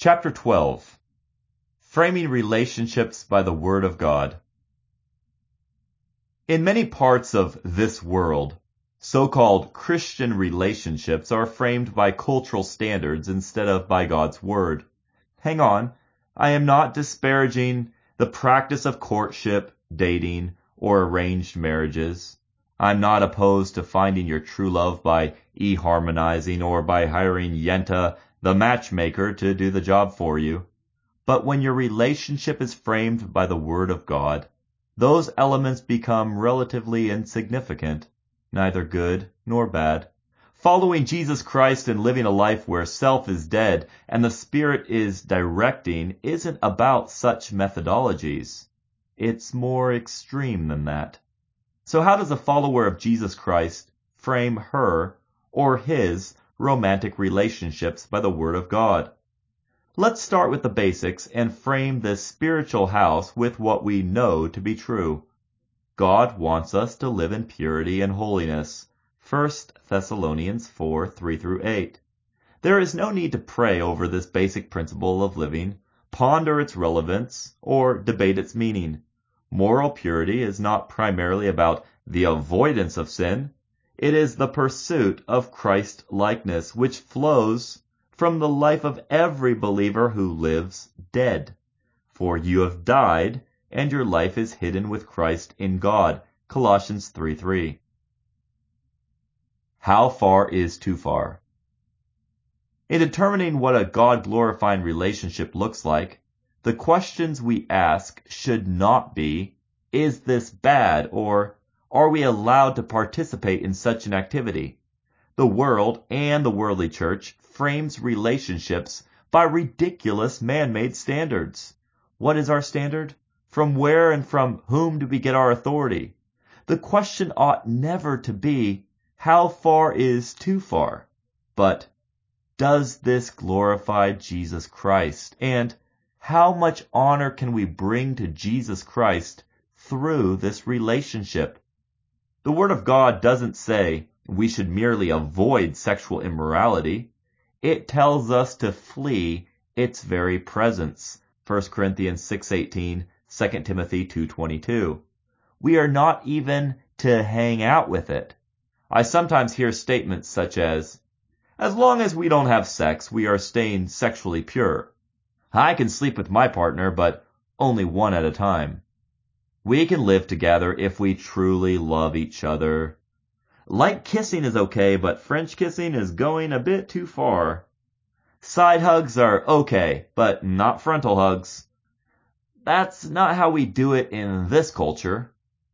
Chapter 12. Framing Relationships by the Word of God. In many parts of this world, so-called Christian relationships are framed by cultural standards instead of by God's Word. Hang on, I am not disparaging the practice of courtship, dating, or arranged marriages. I'm not opposed to finding your true love by e-harmonizing or by hiring Yenta, the matchmaker, to do the job for you. But when your relationship is framed by the Word of God, those elements become relatively insignificant, neither good nor bad. Following Jesus Christ and living a life where self is dead and the Spirit is directing isn't about such methodologies. It's more extreme than that. So how does a follower of Jesus Christ frame her or his romantic relationships by the Word of God? Let's start with the basics and frame this spiritual house with what we know to be true. God wants us to live in purity and holiness. 1 Thessalonians 4:3-8. There is no need to pray over this basic principle of living, ponder its relevance, or debate its meaning. Moral purity is not primarily about the avoidance of sin. It is the pursuit of Christ-likeness, which flows from the life of every believer who lives dead. For you have died, and your life is hidden with Christ in God. Colossians 3:3. How far is too far? In determining what a God-glorifying relationship looks like, the questions we ask should not be, is this bad, or are we allowed to participate in such an activity? The world and the worldly church frames relationships by ridiculous man-made standards. What is our standard? From where and from whom do we get our authority? The question ought never to be, how far is too far? But, does this glorify Jesus Christ? And how much honor can we bring to Jesus Christ through this relationship? The Word of God doesn't say we should merely avoid sexual immorality. It tells us to flee its very presence. 1 Corinthians 6:18, 2 Timothy 2:22. We are not even to hang out with it. I sometimes hear statements such as long as we don't have sex, we are staying sexually pure. I can sleep with my partner, but only one at a time. We can live together if we truly love each other. Light kissing is okay, but French kissing is going a bit too far. Side hugs are okay, but not frontal hugs. That's not how we do it in this culture.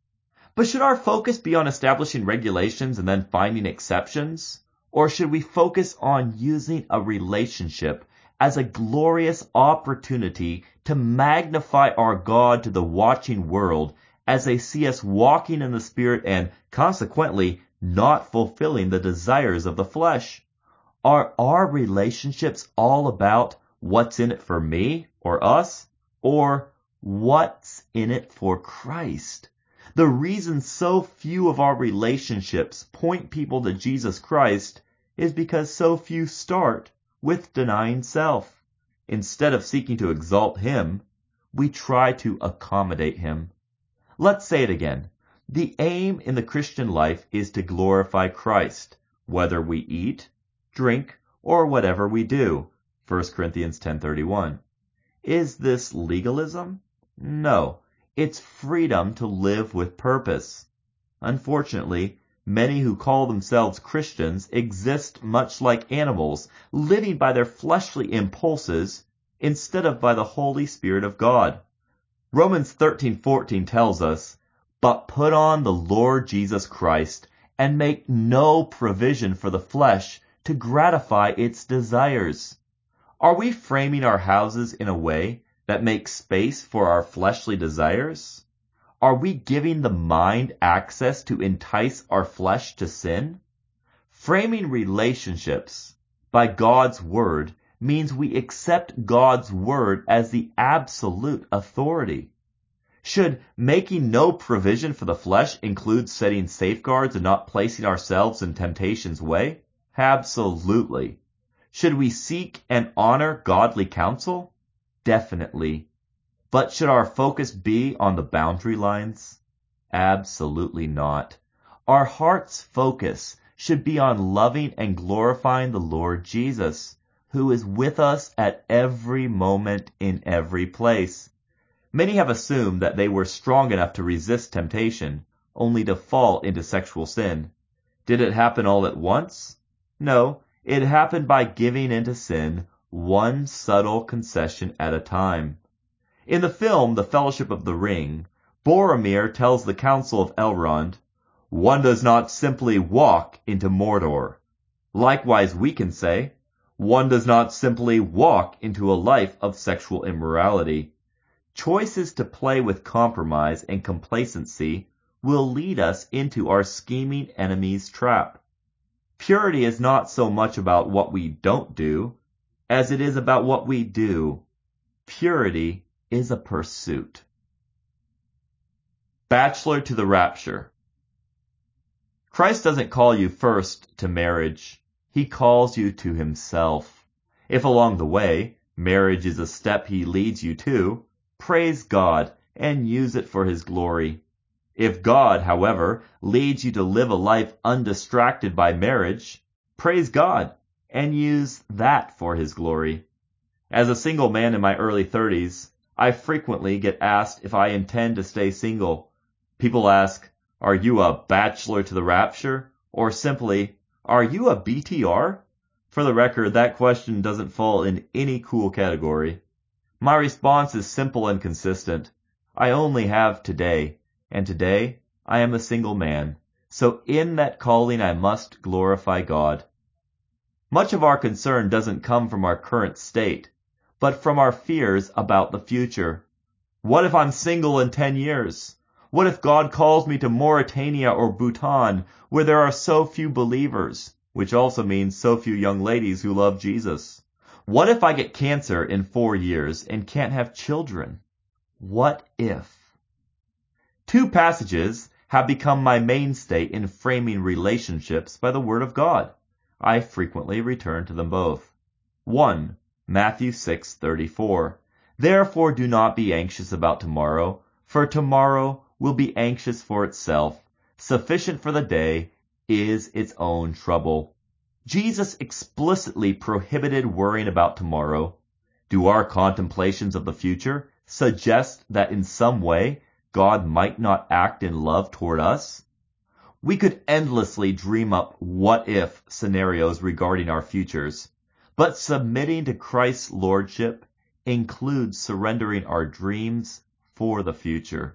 But should our focus be on establishing regulations and then finding exceptions? Or should we focus on using a relationship as a glorious opportunity to magnify our God to the watching world as they see us walking in the Spirit and consequently not fulfilling the desires of the flesh? Are our relationships all about what's in it for me or us, or what's in it for Christ? The reason so few of our relationships point people to Jesus Christ is because so few start with denying self. Instead of seeking to exalt Him, we try to accommodate Him. Let's say it again. The aim in the Christian life is to glorify Christ, whether we eat, drink, or whatever we do. 1 Corinthians 10:31. Is this legalism? No. It's freedom to live with purpose. Unfortunately, many who call themselves Christians exist much like animals, living by their fleshly impulses instead of by the Holy Spirit of God. Romans 13:14 tells us, "But put on the Lord Jesus Christ and make no provision for the flesh to gratify its desires." Are we framing our houses in a way that makes space for our fleshly desires? Are we giving the mind access to entice our flesh to sin? Framing relationships by God's Word means we accept God's Word as the absolute authority. Should making no provision for the flesh include setting safeguards and not placing ourselves in temptation's way? Absolutely. Should we seek and honor godly counsel? Definitely. But should our focus be on the boundary lines? Absolutely not. Our heart's focus should be on loving and glorifying the Lord Jesus, who is with us at every moment in every place. Many have assumed that they were strong enough to resist temptation, only to fall into sexual sin. Did it happen all at once? No, it happened by giving into sin one subtle concession at a time. In the film The Fellowship of the Ring, Boromir tells the Council of Elrond, "One does not simply walk into Mordor." Likewise, we can say, one does not simply walk into a life of sexual immorality. Choices to play with compromise and complacency will lead us into our scheming enemy's trap. Purity is not so much about what we don't do as it is about what we do. Purity is a pursuit. Bachelor to the rapture. Christ doesn't call you first to marriage. He calls you to himself. If along the way, marriage is a step he leads you to, praise God and use it for his glory. If God, however, leads you to live a life undistracted by marriage, praise God and use that for his glory. As a single man in my early 30s, I frequently get asked if I intend to stay single. People ask, "Are you a bachelor to the rapture?" Or simply, "Are you a BTR?" For the record, that question doesn't fall in any cool category. My response is simple and consistent. I only have today, and today I am a single man. So in that calling I must glorify God. Much of our concern doesn't come from our current state, but from our fears about the future. What if I'm single in 10 years? What if God calls me to Mauritania or Bhutan, where there are so few believers, which also means so few young ladies who love Jesus? What if I get cancer in 4 years and can't have children? What if? Two passages have become my mainstay in framing relationships by the Word of God. I frequently return to them both. 1. Matthew 6:34. Therefore do not be anxious about tomorrow, for tomorrow will be anxious for itself. Sufficient for the day is its own trouble. Jesus explicitly prohibited worrying about tomorrow. Do our contemplations of the future suggest that in some way God might not act in love toward us? We could endlessly dream up what-if scenarios regarding our futures, but submitting to Christ's lordship includes surrendering our dreams for the future.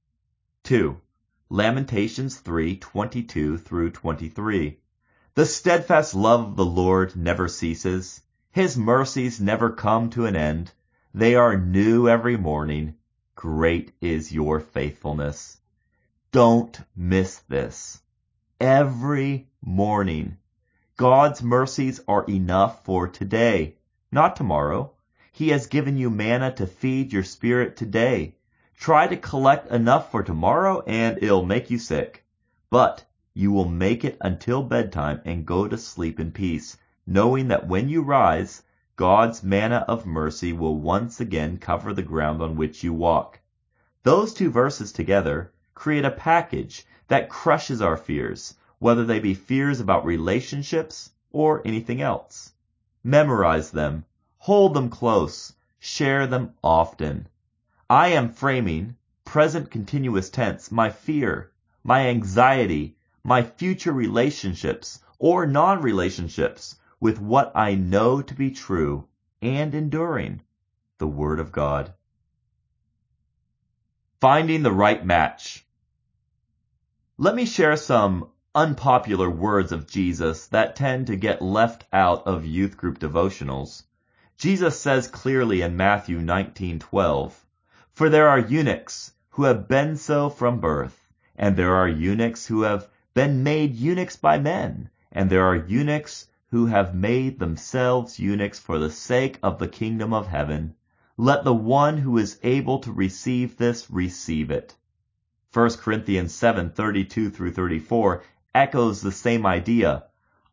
2. Lamentations 3:22 through 23. The steadfast love of the Lord never ceases. His mercies never come to an end. They are new every morning. Great is your faithfulness. Don't miss this. Every morning. God's mercies are enough for today, not tomorrow. He has given you manna to feed your spirit today. Try to collect enough for tomorrow and it'll make you sick. But you will make it until bedtime and go to sleep in peace, knowing that when you rise, God's manna of mercy will once again cover the ground on which you walk. Those two verses together create a package that crushes our fears, whether they be fears about relationships or anything else. Memorize them, hold them close, share them often. I am framing, present continuous tense, my fear, my anxiety, my future relationships or non-relationships with what I know to be true and enduring, the Word of God. Finding the right match. Let me share some unpopular words of Jesus that tend to get left out of youth group devotionals. Jesus says clearly in Matthew 19:12, "For there are eunuchs who have been so from birth, and there are eunuchs who have been made eunuchs by men, and there are eunuchs who have made themselves eunuchs for the sake of the kingdom of heaven. Let the one who is able to receive this receive it." 1 Corinthians 7:32 through 34 echoes the same idea.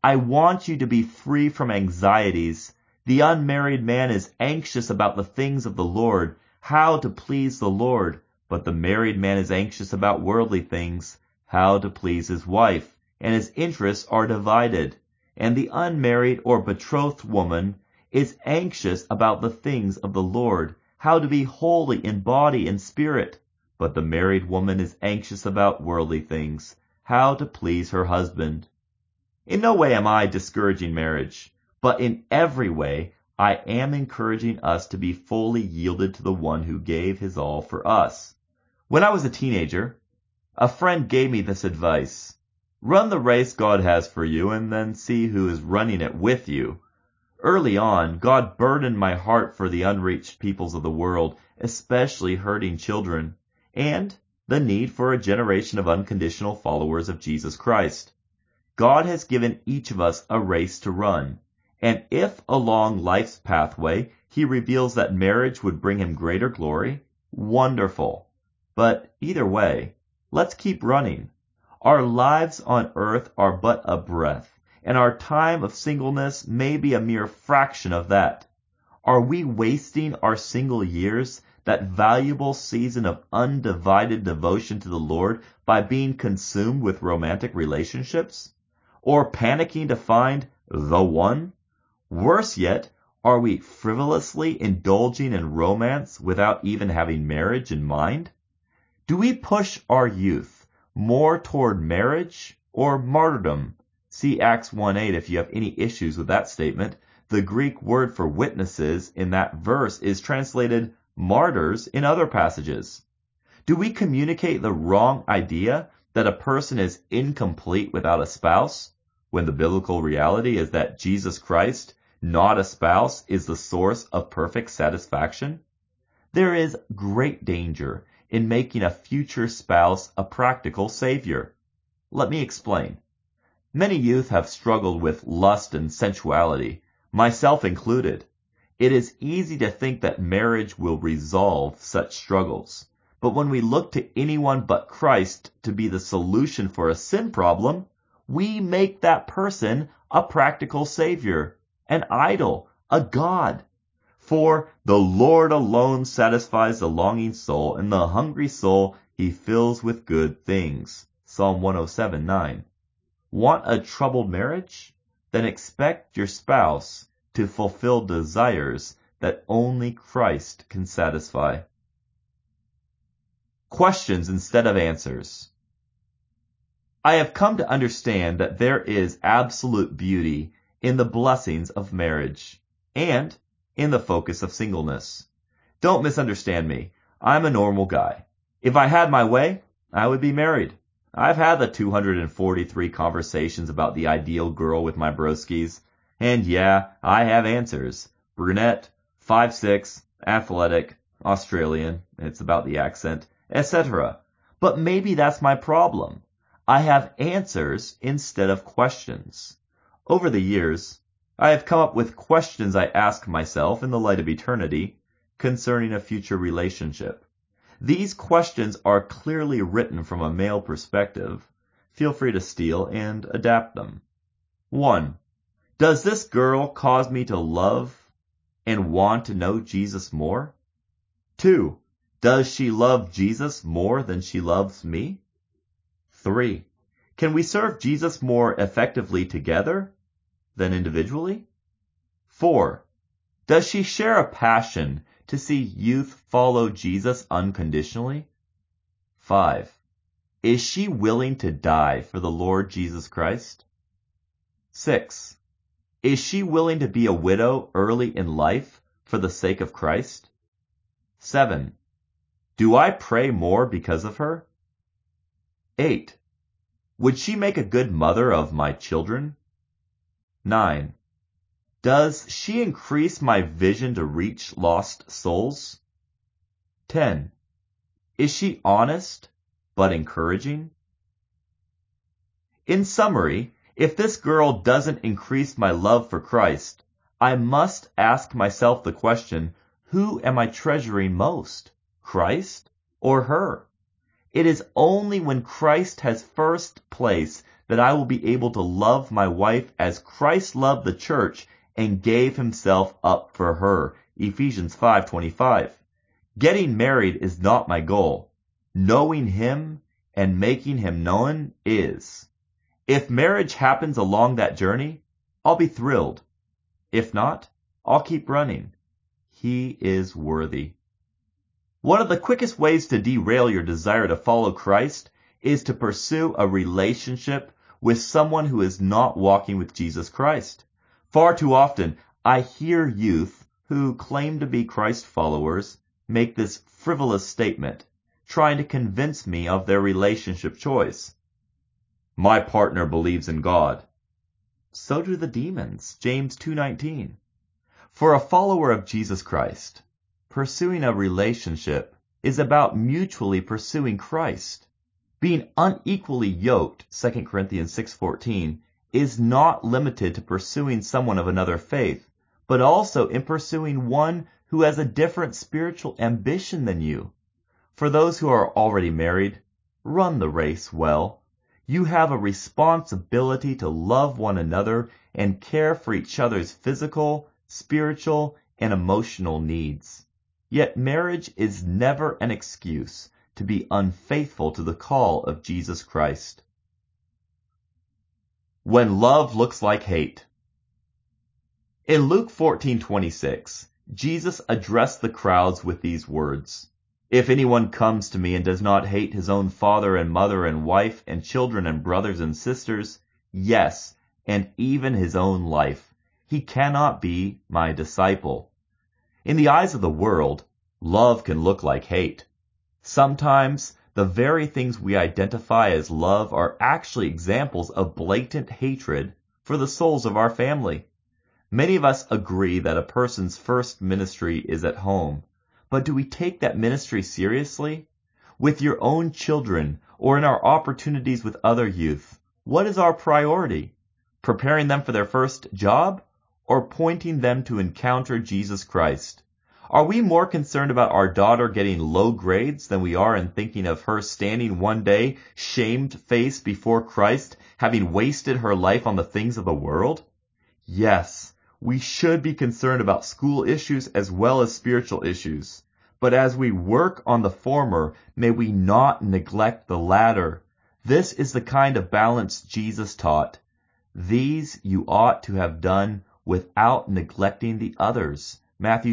I want you to be free from anxieties. The unmarried man is anxious about the things of the Lord, how to please the Lord, but the married man is anxious about worldly things, how to please his wife, and his interests are divided. And the unmarried or betrothed woman is anxious about the things of the Lord, how to be holy in body and spirit. But the married woman is anxious about worldly things, how to please her husband. In no way am I discouraging marriage, but in every way I am encouraging us to be fully yielded to the one who gave his all for us. When I was a teenager, a friend gave me this advice: run the race God has for you and then see who is running it with you. Early on, God burdened my heart for the unreached peoples of the world, especially hurting children, and the need for a generation of unconditional followers of Jesus Christ. God has given each of us a race to run, and if along life's pathway he reveals that marriage would bring him greater glory, wonderful. But either way, let's keep running. Our lives on earth are but a breath, and our time of singleness may be a mere fraction of that. Are we wasting our single years, that valuable season of undivided devotion to the Lord, by being consumed with romantic relationships? Or panicking to find the one? Worse yet, are we frivolously indulging in romance without even having marriage in mind? Do we push our youth more toward marriage or martyrdom? See Acts 1:8 if you have any issues with that statement. The Greek word for witnesses in that verse is translated martyrs in other passages. Do we communicate the wrong idea that a person is incomplete without a spouse, when the biblical reality is that Jesus Christ, not a spouse, is the source of perfect satisfaction? There is great danger in making a future spouse a practical savior. Let me explain. Many youth have struggled with lust and sensuality, myself included. It is easy to think that marriage will resolve such struggles. But when we look to anyone but Christ to be the solution for a sin problem, we make that person a practical savior, an idol, a god. For the Lord alone satisfies the longing soul, and the hungry soul he fills with good things. Psalm 107:9. Want a troubled marriage? Then expect your spouse to fulfill desires that only Christ can satisfy. Questions instead of answers. I have come to understand that there is absolute beauty in the blessings of marriage and in the focus of singleness. Don't misunderstand me. I'm a normal guy. If I had my way, I would be married. I've had the 243 conversations about the ideal girl with my broskies, and yeah, I have answers. Brunette, 5'6", athletic, Australian, it's about the accent, etc. But maybe that's my problem. I have answers instead of questions. Over the years, I have come up with questions I ask myself in the light of eternity concerning a future relationship. These questions are clearly written from a male perspective. Feel free to steal and adapt them. 1. Does this girl cause me to love and want to know Jesus more? 2. Does she love Jesus more than she loves me? 3. Can we serve Jesus more effectively together than individually? 4. Does she share a passion to see youth follow Jesus unconditionally? 5. Is she willing to die for the Lord Jesus Christ? 6. Is she willing to be a widow early in life for the sake of Christ? 7. Do I pray more because of her? 8. Would she make a good mother of my children? 9. Does she increase my vision to reach lost souls? 10. Is she honest but encouraging? In summary, if this girl doesn't increase my love for Christ, I must ask myself the question, who am I treasuring most, Christ or her? It is only when Christ has first place that I will be able to love my wife as Christ loved the church and gave himself up for her. Ephesians 5:25. Getting married is not my goal. Knowing him and making him known is. If marriage happens along that journey, I'll be thrilled. If not, I'll keep running. He is worthy. One of the quickest ways to derail your desire to follow Christ is to pursue a relationship with someone who is not walking with Jesus Christ. Far too often, I hear youth who claim to be Christ followers make this frivolous statement, trying to convince me of their relationship choice. My partner believes in God. So do the demons, James 2:19. For a follower of Jesus Christ, pursuing a relationship is about mutually pursuing Christ. Being unequally yoked, 2 Corinthians 6:14, is not limited to pursuing someone of another faith, but also in pursuing one who has a different spiritual ambition than you. For those who are already married, run the race well. You have a responsibility to love one another and care for each other's physical, spiritual, and emotional needs. Yet marriage is never an excuse to be unfaithful to the call of Jesus Christ. When love looks like hate. In Luke 14:26, Jesus addressed the crowds with these words, If anyone comes to me and does not hate his own father and mother and wife and children and brothers and sisters, yes, and even his own life, he cannot be my disciple. In the eyes of the world, love can look like hate. Sometimes, the very things we identify as love are actually examples of blatant hatred for the souls of our family. Many of us agree that a person's first ministry is at home, but do we take that ministry seriously? With your own children or in our opportunities with other youth, what is our priority? Preparing them for their first job or pointing them to encounter Jesus Christ? Are we more concerned about our daughter getting low grades than we are in thinking of her standing one day shamed-faced before Christ, having wasted her life on the things of the world? Yes, we should be concerned about school issues as well as spiritual issues. But as we work on the former, may we not neglect the latter. This is the kind of balance Jesus taught. These you ought to have done without neglecting the others. Matthew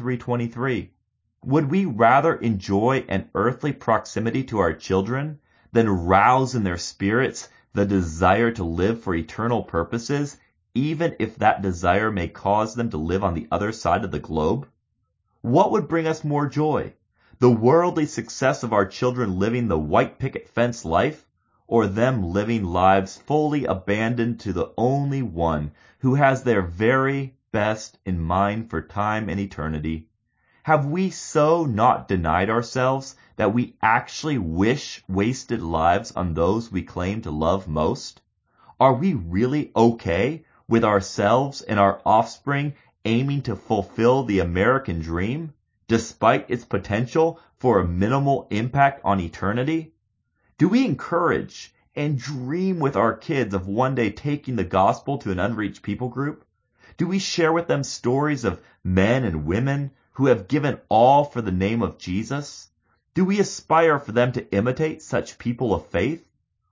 23:23. Would we rather enjoy an earthly proximity to our children than rouse in their spirits the desire to live for eternal purposes, even if that desire may cause them to live on the other side of the globe? What would bring us more joy? The worldly success of our children living the white picket fence life, or them living lives fully abandoned to the only one who has their very best in mind for time and eternity? Have we so not denied ourselves that we actually wish wasted lives on those we claim to love most? Are we really okay with ourselves and our offspring aiming to fulfill the American dream, despite its potential for a minimal impact on eternity? Do we encourage and dream with our kids of one day taking the gospel to an unreached people group? Do we share with them stories of men and women who have given all for the name of Jesus? Do we aspire for them to imitate such people of faith?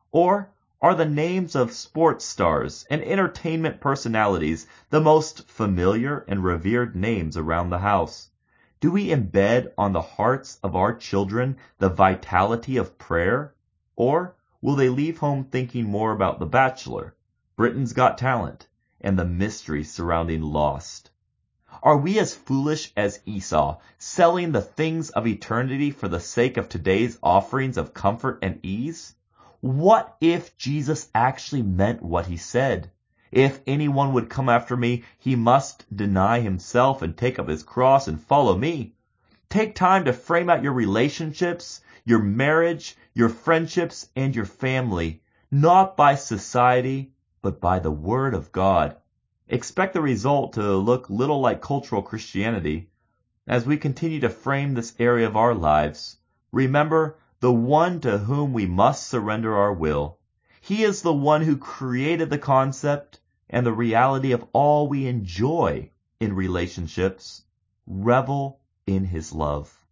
Or are the names of sports stars and entertainment personalities the most familiar and revered names around the house? Do we embed on the hearts of our children the vitality of prayer? Or will they leave home thinking more about The Bachelor, Britain's Got Talent, and the mystery surrounding Lost? Are we as foolish as Esau, selling the things of eternity for the sake of today's offerings of comfort and ease? What if Jesus actually meant what he said? If anyone would come after me, he must deny himself and take up his cross and follow me. Take time to frame out your relationships, your marriage, your friendships, and your family, not by society, but by the Word of God. Expect the result to look little like cultural Christianity. As we continue to frame this area of our lives, remember the one to whom we must surrender our will. He is the one who created the concept and the reality of all we enjoy in relationships. Revel in his love.